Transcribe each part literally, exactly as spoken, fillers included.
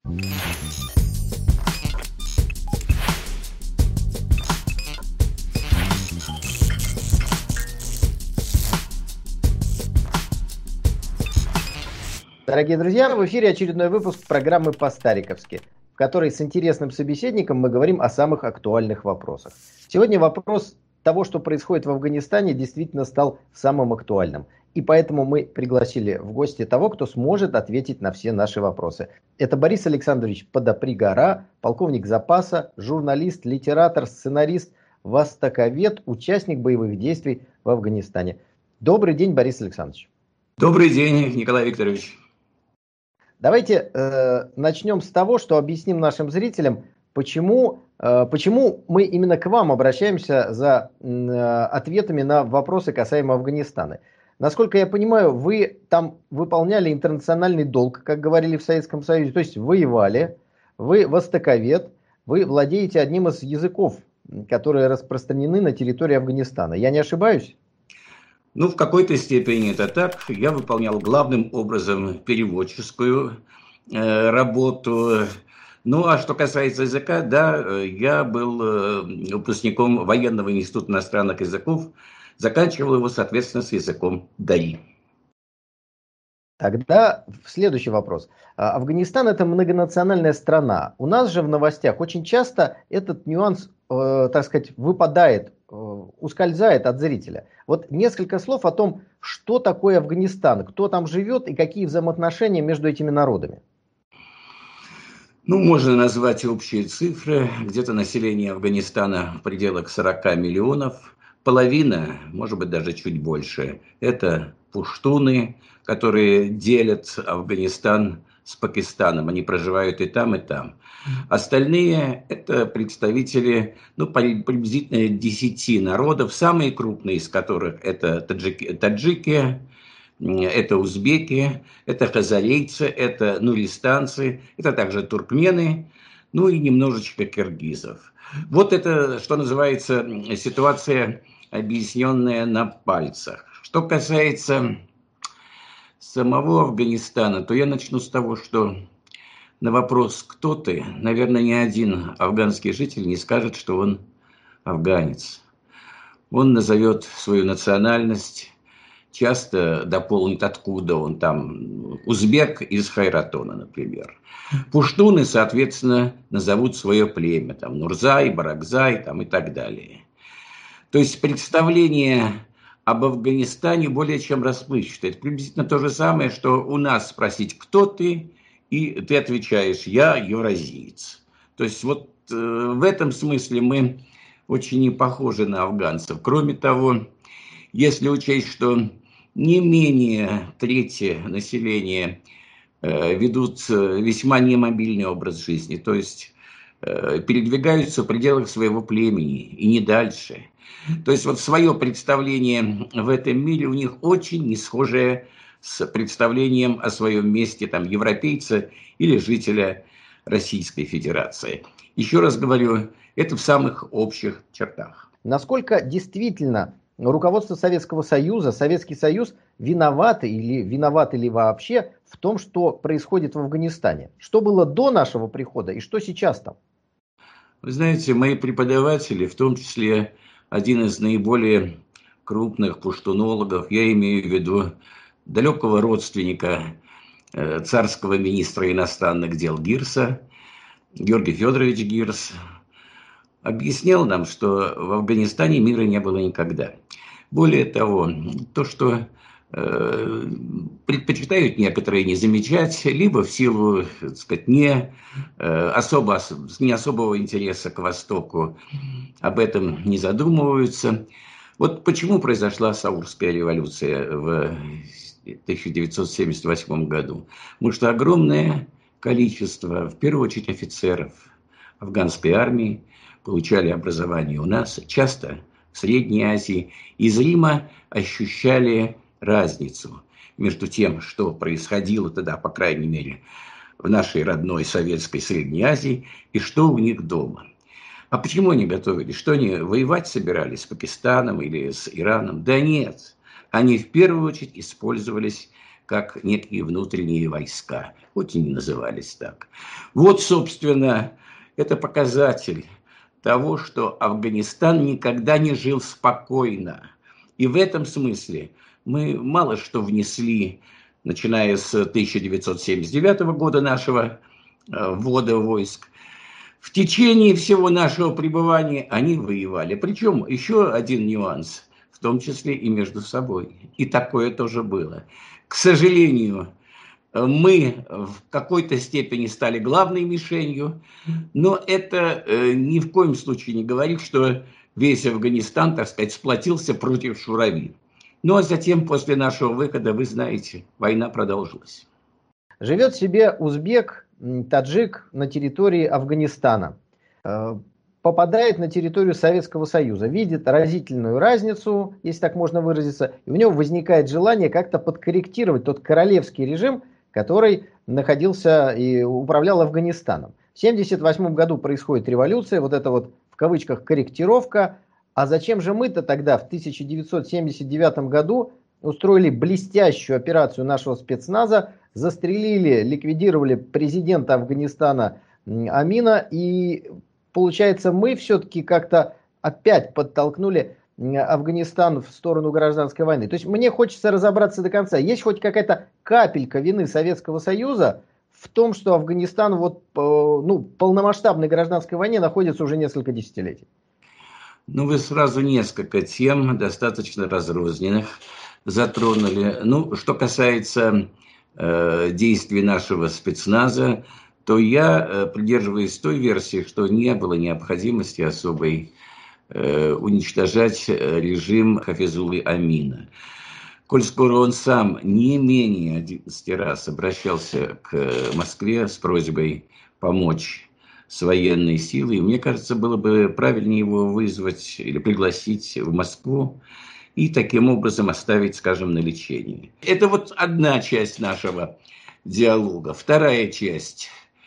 Дорогие друзья, в эфире очередной выпуск программы «По-стариковски», в которой с интересным собеседником мы говорим о самых актуальных вопросах. Сегодня вопрос того, что происходит в Афганистане, действительно стал самым актуальным. И поэтому мы пригласили в гости того, кто сможет ответить на все наши вопросы. Это Борис Александрович Подопригора, полковник запаса, журналист, литератор, сценарист, востоковед, участник боевых действий в Афганистане. Добрый день, Борис Александрович. Добрый день, Николай Викторович. Давайте э, начнем с того, что объясним нашим зрителям, почему, э, почему мы именно к вам обращаемся за э, ответами на вопросы касаемо Афганистана. Насколько я понимаю, вы там выполняли интернациональный долг, как говорили в Советском Союзе, то есть воевали, вы востоковед, вы владеете одним из языков, которые распространены на территории Афганистана. Я не ошибаюсь? Ну, в какой-то степени это так. Я выполнял главным образом переводческую э, работу. Ну, а что касается языка, да, я был э, выпускником военного института иностранных языков, заканчивал его, соответственно, с языком ДАИ. Тогда следующий вопрос. Афганистан — это многонациональная страна. У нас же в новостях очень часто этот нюанс, э, так сказать, выпадает, э, ускользает от зрителя. Вот несколько слов о том, что такое Афганистан, кто там живет и какие взаимоотношения между этими народами. Ну, можно назвать общие цифры. Где-то население Афганистана в пределах сорока миллионов. Половина, может быть, даже чуть больше, это пуштуны, которые делят Афганистан с Пакистаном. Они проживают и там, и там. Остальные – это представители, ну, приблизительно десяти народов, самые крупные из которых – это таджики, таджики, это узбеки, это хазарейцы, это нуристанцы, это также туркмены, ну и немножечко киргизов. Вот это, что называется, ситуация, объясненная на пальцах. Что касается самого Афганистана, то я начну с того, что на вопрос «кто ты?», наверное, ни один афганский житель не скажет, что он афганец. Он назовет свою национальность, часто дополнит, откуда он там, узбек из Хайратона, например. Пуштуны, соответственно, назовут свое племя, там, Нурзай, Баракзай, там, и так далее. То есть представление об Афганистане более чем расплывчатое. Это приблизительно то же самое, что у нас спросить, кто ты, и ты отвечаешь, я евразиец. То есть вот э, в этом смысле мы очень не похожи на афганцев. Кроме того, если учесть, что не менее трети населения э, ведут весьма немобильный образ жизни, то есть э, передвигаются в пределах своего племени и не дальше. То есть вот свое представление в этом мире у них очень не схожее с представлением о своем месте там, европейца или жителя Российской Федерации. Еще раз говорю, это в самых общих чертах. Насколько действительно руководство Советского Союза, Советский Союз виноваты или виноваты ли вообще в том, что происходит в Афганистане? Что было до нашего прихода и что сейчас там? Вы знаете, мои преподаватели, в том числе один из наиболее крупных пуштунологов, я имею в виду далекого родственника э, царского министра иностранных дел Гирса, Георгий Федорович Гирс, объяснял нам, что в Афганистане мира не было никогда. Более того, то, что э, предпочитают некоторые не замечать, либо в силу, так сказать, не, э, особо, не особого интереса к Востоку, об этом не задумываются. Вот почему произошла Саурская революция в тысяча девятьсот семьдесят восьмом году? Потому что огромное количество, в первую очередь, офицеров афганской армии получали образование у нас, часто в Средней Азии, и зримо ощущали разницу между тем, что происходило тогда, по крайней мере, в нашей родной советской Средней Азии, и что у них дома. А почему они готовились? Что они воевать собирались с Пакистаном или с Ираном? Да нет, они в первую очередь использовались как некие внутренние войска, хоть и не назывались так. Вот, собственно, это показатель того, что Афганистан никогда не жил спокойно. И в этом смысле мы мало что внесли, начиная с тысяча девятьсот семьдесят девятого года нашего ввода войск. В течение всего нашего пребывания они воевали. Причем еще один нюанс, в том числе и между собой. И такое тоже было. К сожалению, мы в какой-то степени стали главной мишенью, но это э, ни в коем случае не говорит, что весь Афганистан, так сказать, сплотился против Шурави. Ну а затем, после нашего выхода, вы знаете, война продолжилась. Живет себе узбек, таджик на территории Афганистана. Попадает на территорию Советского Союза, видит разительную разницу, если так можно выразиться, и у него возникает желание как-то подкорректировать тот королевский режим, который находился и управлял Афганистаном. В тысяча девятьсот семьдесят восьмом году происходит революция, вот это вот в кавычках корректировка. А зачем же мы-то тогда в тысяча девятьсот семьдесят девятом году устроили блестящую операцию нашего спецназа, застрелили, ликвидировали президента Афганистана Амина, и получается, мы все-таки как-то опять подтолкнули Афганистан в сторону гражданской войны. То есть мне хочется разобраться до конца. Есть хоть какая-то капелька вины Советского Союза в том, что Афганистан вот, ну, в полномасштабной гражданской войне находится уже несколько десятилетий? Ну, вы сразу несколько тем, достаточно разрозненных, затронули. Ну, что касается э, действий нашего спецназа, то я э, придерживаюсь той версии, что не было необходимости особой э, уничтожать режим Хафизуллы Амина. Коль скоро он сам не менее одиннадцати раз обращался к Москве с просьбой помочь с военной силой, мне кажется, было бы правильнее его вызвать или пригласить в Москву и таким образом оставить, скажем, на лечении. Это вот одна часть нашего диалога. Вторая часть.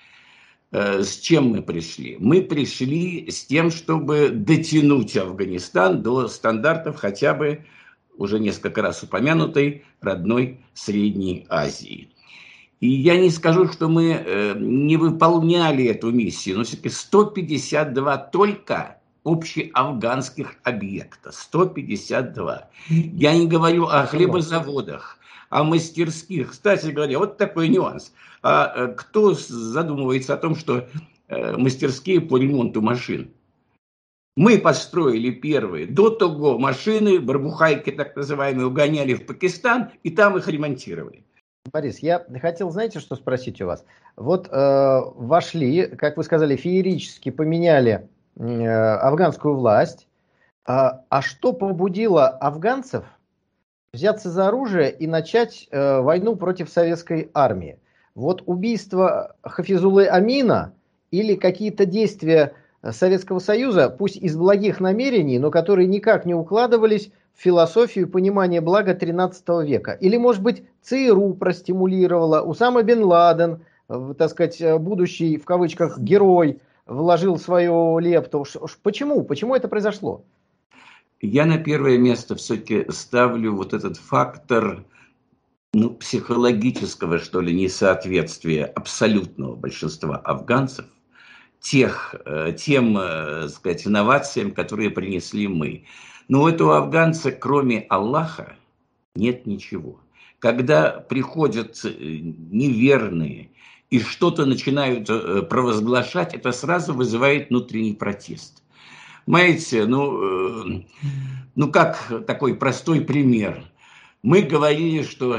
С чем мы пришли? Мы пришли с тем, чтобы дотянуть Афганистан до стандартов хотя бы уже несколько раз упомянутой родной Средней Азии. И я не скажу, что мы э, не выполняли эту миссию, но все-таки сто пятьдесят два только общеафганских объекта. сто пятьдесят два. Я не говорю о хлебозаводах, о мастерских. Кстати говоря, вот такой нюанс. А э, кто задумывается о том, что э, мастерские по ремонту машин? Мы построили первые. До того машины, барбухайки так называемые, угоняли в Пакистан, и там их ремонтировали. Борис, я хотел, знаете, что спросить у вас? Вот э, вошли, как вы сказали, феерически поменяли э, афганскую власть. А, а что побудило афганцев взяться за оружие и начать э, войну против советской армии? Вот убийство Хафизуллы Амина или какие-то действия Советского Союза, пусть из благих намерений, но которые никак не укладывались в философию и понимание блага тринадцатого века. Или, может быть, ЦРУ простимулировала, Усама бен Ладен, так сказать, будущий, в кавычках, герой, вложил свою лепту. Почему? Почему это произошло? Я на первое место все-таки ставлю вот этот фактор, ну, психологического, что ли, несоответствия абсолютного большинства афганцев тех, тем, так сказать, инновациям, которые принесли мы. Но у этого афганца, кроме Аллаха, нет ничего. Когда приходят неверные и что-то начинают провозглашать, это сразу вызывает внутренний протест. Понимаете, ну, ну как такой простой пример. Мы говорили, что,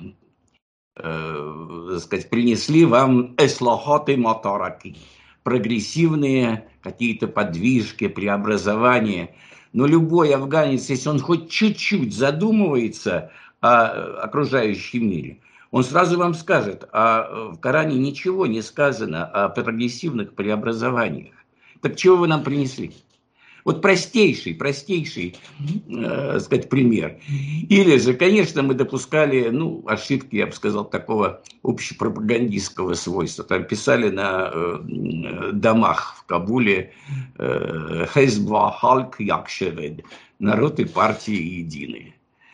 э, так сказать, принесли вам эслахаты матараки, прогрессивные какие-то подвижки, преобразования. Но любой афганец, если он хоть чуть-чуть задумывается о окружающем мире, он сразу вам скажет, а в Коране ничего не сказано о прогрессивных преобразованиях. Так чего вы нам принесли? Вот простейший, простейший, э, сказать, пример. Или же, конечно, мы допускали, ну, ошибки, я бы сказал, такого общепропагандистского свойства. Там писали на э, домах в Кабуле э, «Хезба халк якшевед» – народ и партии единые.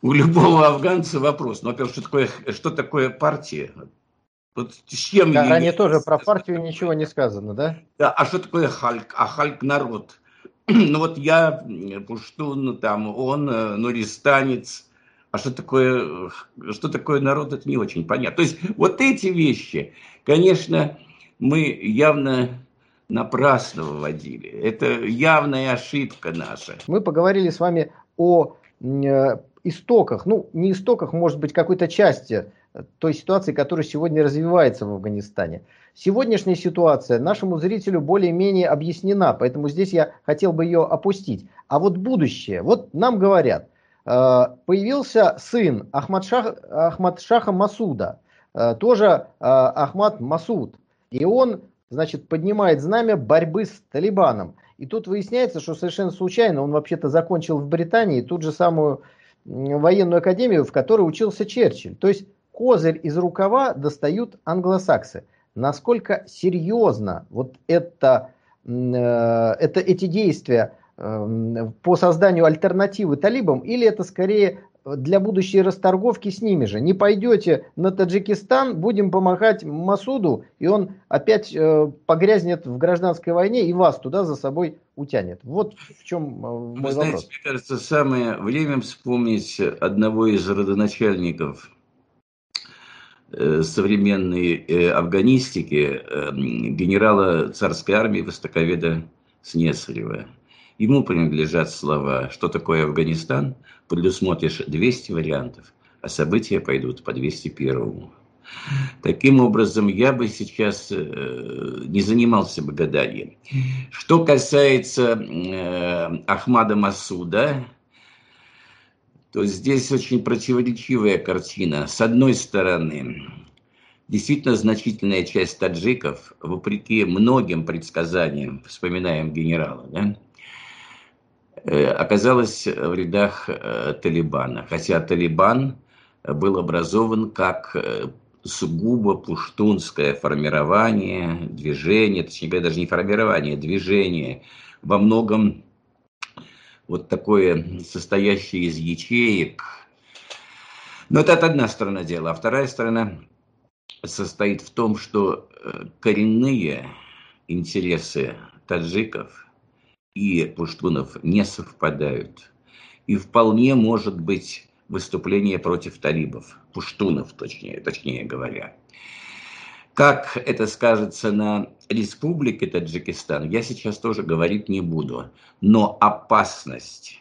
у любого афганца вопрос. Ну, во-первых, что такое, что такое партия? Вот с чем В Коране ее... тоже про партию ничего не сказано, да? Да, а что такое хальк? А хальк народ. Ну вот я пуштун, там он, нуристанец. А что такое, что такое народ, это не очень понятно. То есть вот эти вещи, конечно, мы явно напрасно выводили. Это явная ошибка наша. Мы поговорили с вами о э, истоках, ну не истоках, может быть, какой-то части той ситуации, которая сегодня развивается в Афганистане. Сегодняшняя ситуация нашему зрителю более-менее объяснена, поэтому здесь я хотел бы ее опустить. А вот будущее. Вот нам говорят, э, появился сын Ахмадшах, Ахмадшаха Масуда, э, тоже э, Ахмад Масуд, и он, значит, поднимает знамя борьбы с Талибаном. И тут выясняется, что совершенно случайно он вообще-то закончил в Британии ту же самую военную академию, в которой учился Черчилль. То есть козырь из рукава достают англосаксы. Насколько серьезно вот это, это, эти действия по созданию альтернативы талибам, или это скорее для будущей расторговки с ними же? Не пойдете на Таджикистан, будем помогать Масуду, и он опять э, погрязнет в гражданской войне и вас туда за собой утянет. Вот в чем э, мой Вы знаете, вопрос. мне кажется, самое время вспомнить одного из родоначальников современной афганистики, генерала царской армии востоковеда Снесарева. Ему принадлежат слова: что такое Афганистан, предусмотришь двести вариантов, а события пойдут по двести первому. Таким образом, я бы сейчас не занимался бы гаданием. Что касается Ахмада Масуда, то здесь очень противоречивая картина. С одной стороны, действительно значительная часть таджиков, вопреки многим предсказаниям, вспоминаем генерала, да, оказалась в рядах Талибана. Хотя Талибан был образован как сугубо пуштунское формирование, движение, точнее говоря, даже не формирование, движение, во многом вот такое, состоящее из ячеек. Но это одна сторона дела. А вторая сторона состоит в том, что коренные интересы таджиков и пуштунов не совпадают. И вполне может быть выступление против талибов, пуштунов, точнее, точнее говоря. Как это скажется на республике Таджикистан, я сейчас тоже говорить не буду. Но опасность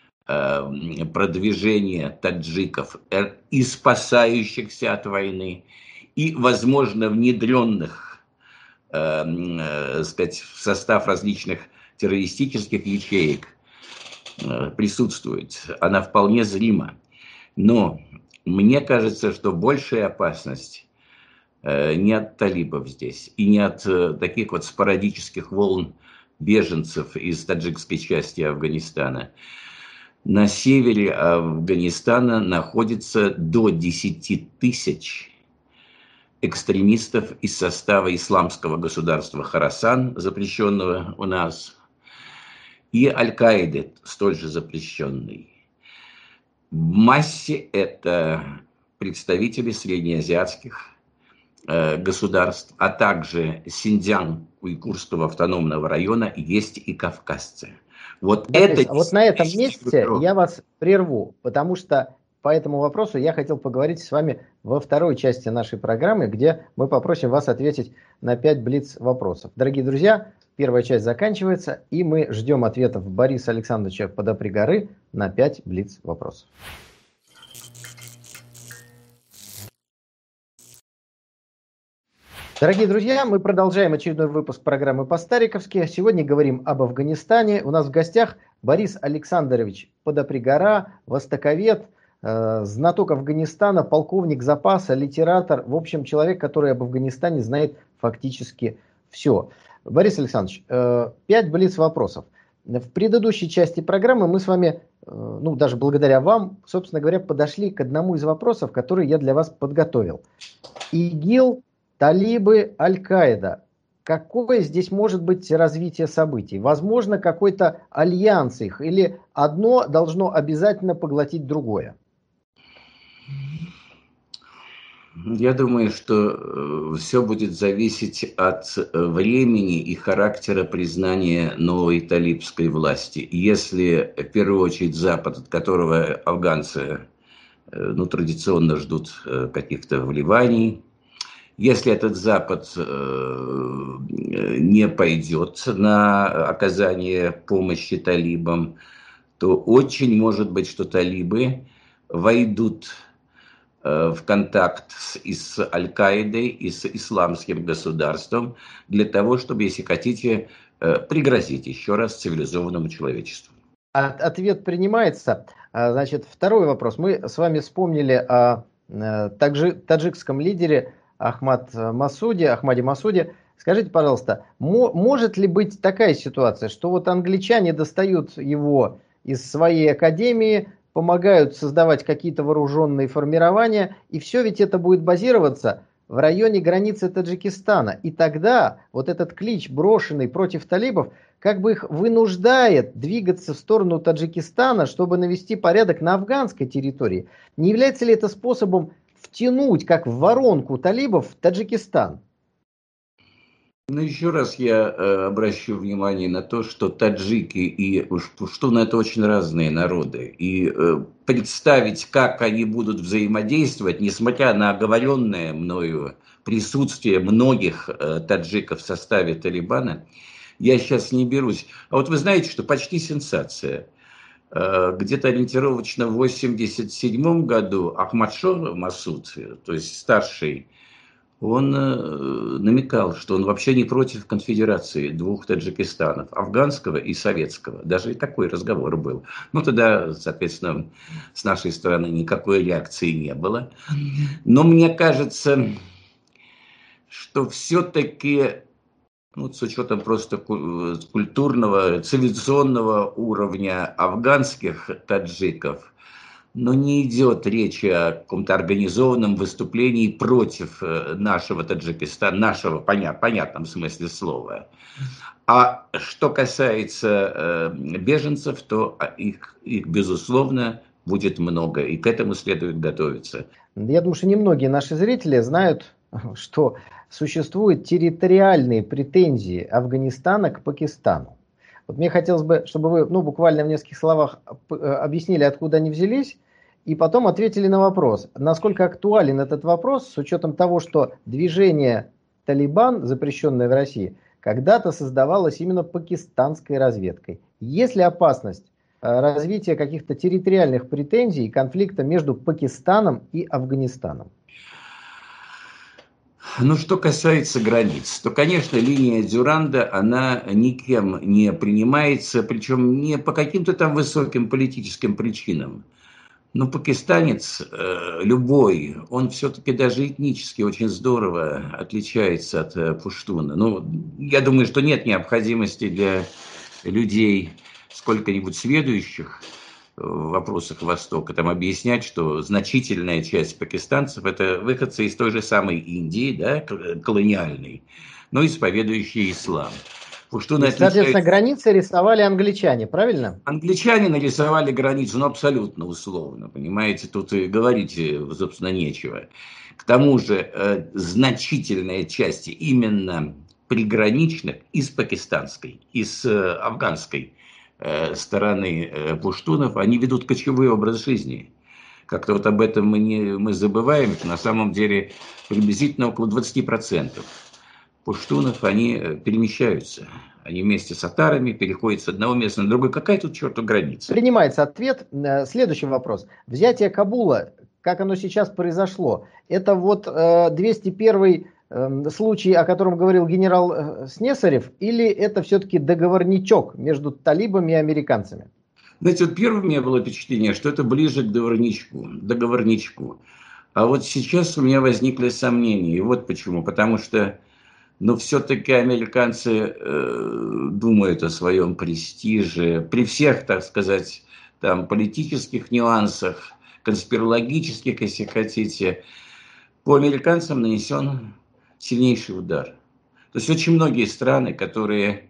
э, продвижения таджиков э, и спасающихся от войны, и, возможно, внедренных э, э, сказать, в состав различных террористических ячеек э, присутствует. Она вполне зрима. Но мне кажется, что большая опасность не от талибов здесь, и не от э, таких вот спорадических волн беженцев из таджикской части Афганистана. На севере Афганистана находится до десяти тысяч экстремистов из состава исламского государства Хорасан, запрещенного у нас, и Аль-Каиды, столь же запрещенный. В массе это представители среднеазиатских государств, а также Синьцзян, уйгурского автономного района, есть и кавказцы. Вот, да, это а вот на этом месте группировка. Я вас прерву, потому что по этому вопросу я хотел поговорить с вами во второй части нашей программы, где мы попросим вас ответить на пять блиц-вопросов. Дорогие друзья, первая часть заканчивается, и мы ждем ответов Бориса Александровича Подопригоры на пять блиц-вопросов. Дорогие друзья, мы продолжаем очередной выпуск программы по-стариковски. Сегодня говорим об Афганистане. У нас в гостях Борис Александрович Подопригора, востоковед, э, знаток Афганистана, полковник запаса, литератор. В общем, человек, который об Афганистане знает фактически все. Борис Александрович, э, пять блиц-вопросов. В предыдущей части программы мы с вами, э, ну даже благодаря вам, собственно говоря, подошли к одному из вопросов, который я для вас подготовил. ИГИЛ, талибы, Аль-Каида. Какое здесь может быть развитие событий? Возможно, какой-то альянс их, или одно должно обязательно поглотить другое? Я думаю, что все будет зависеть от времени и характера признания новой талибской власти. Если, в первую очередь, Запад, от которого афганцы ну, традиционно ждут каких-то вливаний, если этот Запад не пойдет на оказание помощи талибам, то очень может быть, что талибы войдут в контакт с, и с Аль-Каидой, и с исламским государством для того, чтобы, если хотите, пригрозить еще раз цивилизованному человечеству. От, ответ принимается. Значит, второй вопрос. Мы с вами вспомнили о таджи, таджикском лидере Ахмад Масуди, Ахмаде Масуди. Скажите, пожалуйста, мо, может ли быть такая ситуация, что вот англичане достают его из своей академии, помогают создавать какие-то вооруженные формирования, и все ведь это будет базироваться в районе границы Таджикистана. И тогда вот этот клич, брошенный против талибов, как бы их вынуждает двигаться в сторону Таджикистана, чтобы навести порядок на афганской территории. Не является ли это способом втянуть, как в воронку талибов, в Таджикистан? Ну, еще раз я э, обращу внимание на то, что таджики и пуштуны – это очень разные народы. И э, представить, как они будут взаимодействовать, несмотря на оговоренное мною присутствие многих э, таджиков в составе Талибана, я сейчас не берусь. А вот вы знаете, что почти сенсация. Э, где-то ориентировочно в восемьдесят седьмом году Ахмадшо Масуд, то есть старший, он э, намекал, что он вообще не против конфедерации двух Таджикистанов, афганского и советского. Даже и такой разговор был. Ну, тогда, соответственно, с нашей стороны никакой реакции не было. Но мне кажется, что все-таки, ну, с учетом просто культурного, цивилизационного уровня афганских таджиков, но не идет речи о каком-то организованном выступлении против нашего Таджикистана, нашего, понят, понятном смысле слова. А что касается э, беженцев, то их, их, безусловно, будет много, и к этому следует готовиться. Я думаю, что немногие наши зрители знают, что существуют территориальные претензии Афганистана к Пакистану. Вот мне хотелось бы, чтобы вы, ну, буквально в нескольких словах объяснили, откуда они взялись, и потом ответили на вопрос, насколько актуален этот вопрос с учетом того, что движение «Талибан», запрещенное в России, когда-то создавалось именно пакистанской разведкой. Есть ли опасность развития каких-то территориальных претензий и конфликта между Пакистаном и Афганистаном? Ну, что касается границ, то, конечно, линия Дюранда, она никем не принимается, причем не по каким-то там высоким политическим причинам. Но пакистанец, э, любой, он все-таки даже этнически очень здорово отличается от э, пуштуна. Ну, я думаю, что нет необходимости для людей, сколько-нибудь сведущих в вопросах Востока, там объяснять, что значительная часть пакистанцев – это выходцы из той же самой Индии, да, колониальной, но исповедующие ислам. Пуштуны отличаются... Соответственно, границы рисовали англичане, правильно? Англичане нарисовали границу, ну, абсолютно условно, понимаете, тут и говорить, собственно, нечего. К тому же, э, значительная часть именно приграничных из пакистанской, из э, афганской стороны пуштунов, они ведут кочевой образ жизни. Как-то вот об этом мы, не, мы забываем, что на самом деле приблизительно около двадцати процентов пуштунов, они перемещаются. Они вместе с татарами переходят с одного места на другое. Какая тут, черту, граница? Принимается ответ. Следующий вопрос. Взятие Кабула, как оно сейчас произошло, это вот двести первый случай, о котором говорил генерал Снесарев, или это все-таки договорничок между талибами и американцами? Знаете, вот первым у меня было впечатление, что это ближе к договорничку, договорничку. А вот сейчас у меня возникли сомнения. И вот почему. Потому что, ну, все-таки американцы э, думают о своем престиже. При всех, так сказать, там, политических нюансах, конспирологических, если хотите, по американцам нанесен сильнейший удар. То есть очень многие страны, которые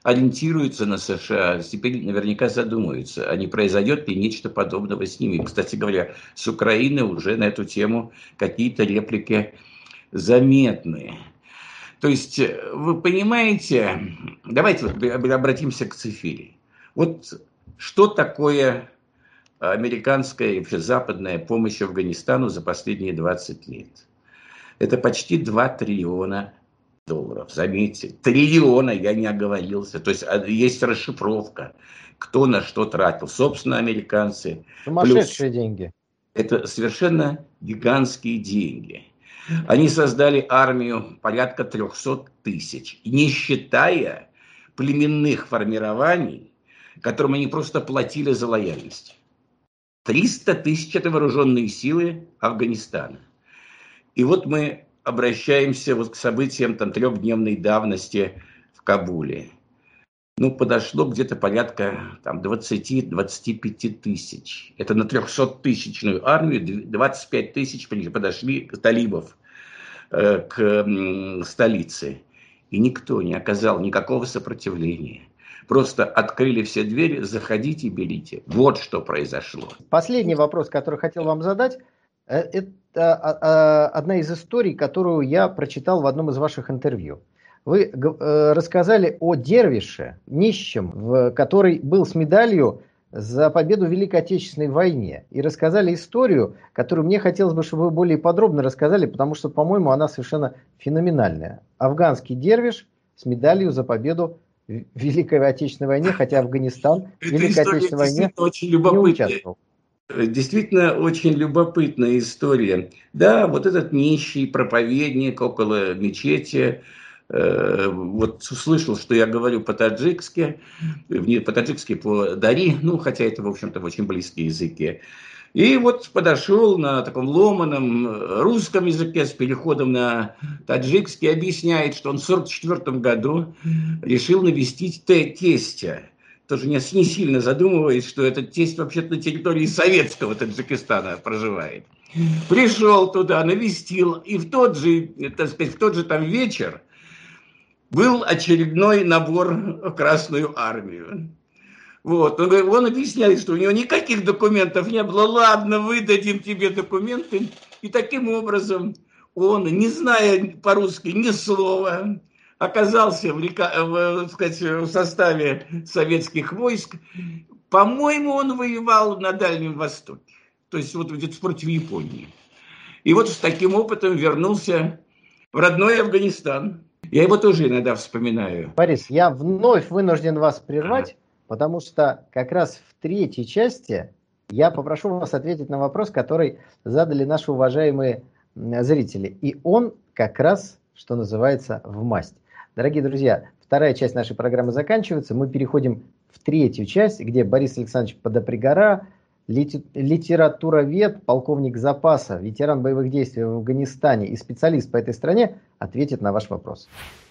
ориентируются на США, теперь наверняка задумаются, а не произойдет ли нечто подобного с ними. Кстати говоря, с Украины уже на эту тему какие-то реплики заметны. То есть, вы понимаете, давайте вот обратимся к цифре. Вот что такое американская и вообще западная помощь Афганистану за последние двадцать лет? Это почти два триллиона долларов. Заметьте, триллиона, я не оговорился. То есть есть расшифровка, кто на что тратил. Собственно, американцы. Сумасшедшие деньги. Это совершенно гигантские деньги. Они создали армию порядка трехсот тысяч, не считая племенных формирований, которым они просто платили за лояльность. триста тысяч – это вооруженные силы Афганистана. И вот мы обращаемся вот к событиям там, трехдневной давности в Кабуле. Ну, подошло где-то порядка там, двадцать-двадцать пять тысяч. Это на трехсоттысячную армию двадцать пять тысяч подошли талибов э, к э, столице. И никто не оказал никакого сопротивления. Просто открыли все двери, заходите, берите. Вот что произошло. Последний вопрос, который хотел вам задать. Это одна из историй, которую я прочитал в одном из ваших интервью. Вы рассказали о дервише, нищем, который был с медалью за победу в Великой Отечественной войне. И рассказали историю, которую мне хотелось бы, чтобы вы более подробно рассказали, потому что, по-моему, она совершенно феноменальная. Афганский дервиш с медалью за победу в Великой Отечественной войне, хотя Афганистан в Великой Отечественной войне не участвовал. Действительно, очень любопытная история. Да, вот этот нищий проповедник около мечети, э, вот услышал, что я говорю по-таджикски, по-таджикски по-дари, ну, хотя это, в общем-то, очень близкие языки. И вот подошел на таком ломаном русском языке с переходом на таджикский, объясняет, что он в сорок четвёртом году решил навестить тестя. Тоже не, не сильно задумываясь, что этот тесть вообще-то на территории советского Таджикистана проживает. Пришел туда, навестил, и в тот же, так сказать, в тот же там вечер был очередной набор в Красную армию. Вот. Он, он объясняет, что у него никаких документов не было. Ладно, выдадим тебе документы. И таким образом он, не зная по-русски ни слова, оказался в, в, сказать, в составе советских войск. По-моему, он воевал на Дальнем Востоке. То есть вот где-то против Японии. И вот с таким опытом вернулся в родной Афганистан. Я его тоже иногда вспоминаю. Борис, я вновь вынужден вас прервать, потому что как раз в третьей части я попрошу вас ответить на вопрос, который задали наши уважаемые зрители. И он как раз, что называется, в масть. Дорогие друзья, вторая часть нашей программы заканчивается. Мы переходим в третью часть, где Борис Александрович Подопригора, литературовед, полковник запаса, ветеран боевых действий в Афганистане и специалист по этой стране, ответит на ваш вопрос.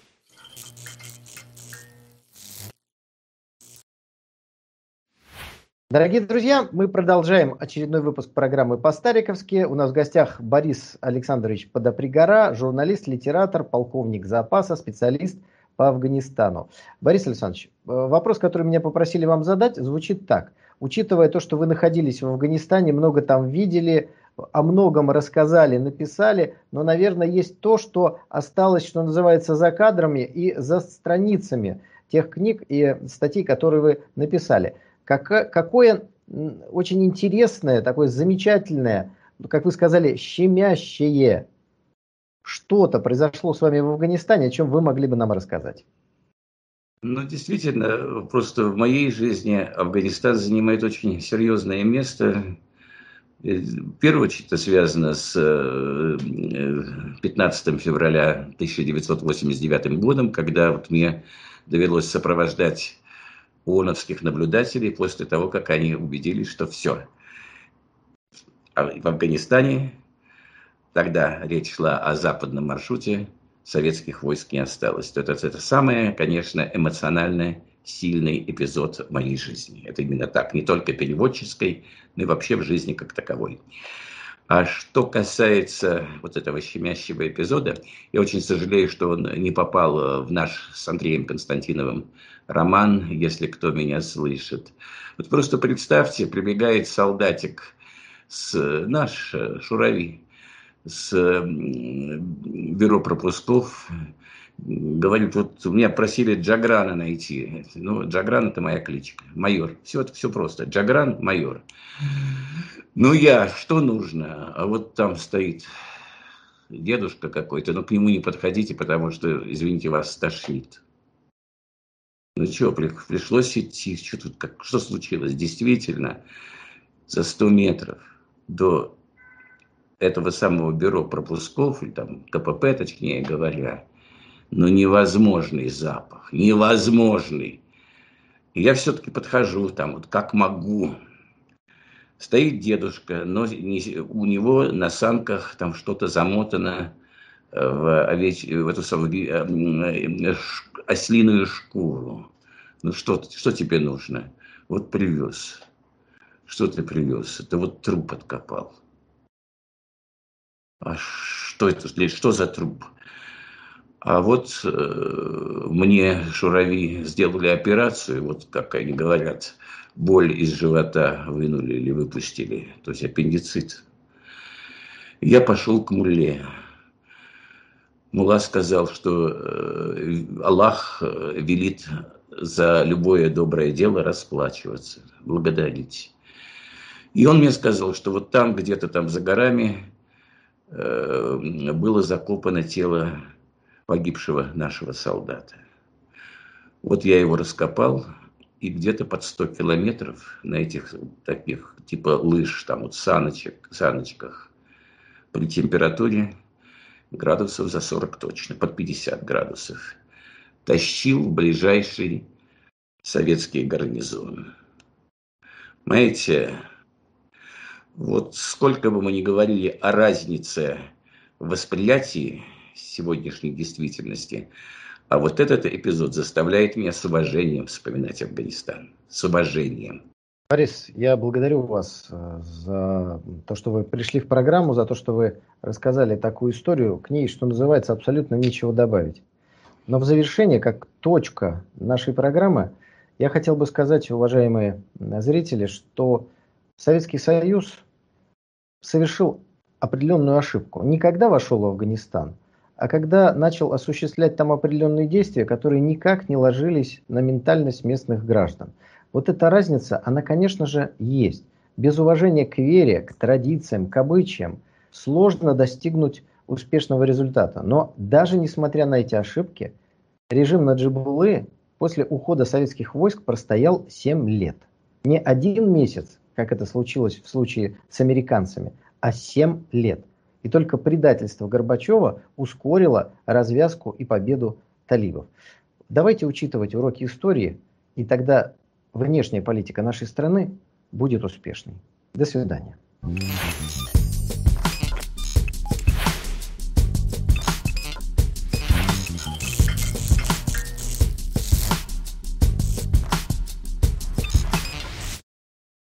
Дорогие друзья, мы продолжаем очередной выпуск программы по-стариковски. У нас в гостях Борис Александрович Подопригора, журналист, литератор, полковник запаса, специалист по Афганистану. Борис Александрович, вопрос, который меня попросили вам задать, звучит так. Учитывая то, что вы находились в Афганистане, много там видели, о многом рассказали, написали, но, наверное, есть то, что осталось, что называется, за кадрами и за страницами тех книг и статей, которые вы написали. Как, какое очень интересное, такое замечательное, как вы сказали, щемящее что-то произошло с вами в Афганистане, о чем вы могли бы нам рассказать? Ну, действительно, просто в моей жизни Афганистан занимает очень серьезное место. В первую очередь это связано с пятнадцатым февраля тысяча девятьсот восемьдесят девятым годом, когда вот мне довелось сопровождать ООНовских наблюдателей после того, как они убедились, что все. В Афганистане, тогда речь шла о западном маршруте, советских войск не осталось. Это, это самый, конечно, эмоционально сильный эпизод в моей жизни. Это именно так, не только переводческой, но и вообще в жизни как таковой. А что касается вот этого щемящего эпизода, я очень сожалею, что он не попал в наш с Андреем Константиновым роман, если кто меня слышит. Вот просто представьте, прибегает солдатик, с наш Шурави, с бюро пропусков, говорит, вот меня просили Джаграна найти. Ну, Джагран – это моя кличка, майор. Все, это все просто. Джагран – майор. Ну, я, что нужно? А вот там стоит дедушка какой-то, но к нему не подходите, потому что, извините, вас стошнит. Ну, что, пришлось идти. Что тут, как, что случилось? Действительно, за сто метров до этого самого бюро пропусков, или там КПП, точнее говоря, но невозможный запах, невозможный. И я все-таки подхожу там, вот как могу. Стоит дедушка, но не, у него на санках там что-то замотано в, овеч, в эту самую ослиную шкуру. Ну что, что тебе нужно? Вот привез. Что ты привез? Это вот труп откопал. А что это? Что за труп? А вот э, мне Шурави сделали операцию, вот как они говорят, боль из живота вынули или выпустили, то есть аппендицит. Я пошел к мулле. Мулла сказал, что э, Аллах велит за любое доброе дело расплачиваться, благодарить. И он мне сказал, что вот там, где-то там за горами э, было закопано тело погибшего нашего солдата. Вот я его раскопал, и где-то под сто километров на этих таких типа лыж, там вот саночек, саночках, при температуре градусов за сорок точно, под пятьдесят градусов, тащил в ближайший советский гарнизон. Понимаете, вот сколько бы мы ни говорили о разнице в восприятии сегодняшней действительности, а вот этот эпизод заставляет меня с уважением вспоминать Афганистан. С уважением. Борис, я благодарю вас за то, что вы пришли в программу, за то, что вы рассказали такую историю. К ней, что называется, абсолютно нечего добавить. Но в завершение, как точка нашей программы, я хотел бы сказать, уважаемые зрители, что Советский Союз совершил определенную ошибку. Не когда вошел в Афганистан, а когда начал осуществлять там определенные действия, которые никак не ложились на ментальность местных граждан. Вот эта разница, она, конечно же, есть. Без уважения к вере, к традициям, к обычаям сложно достигнуть успешного результата. Но даже несмотря на эти ошибки, режим Наджибуллы после ухода советских войск простоял семь лет. Не один месяц, как это случилось в случае с американцами, а семь лет. И только предательство Горбачева ускорило развязку и победу талибов. Давайте учитывать уроки истории, и тогда внешняя политика нашей страны будет успешной. До свидания.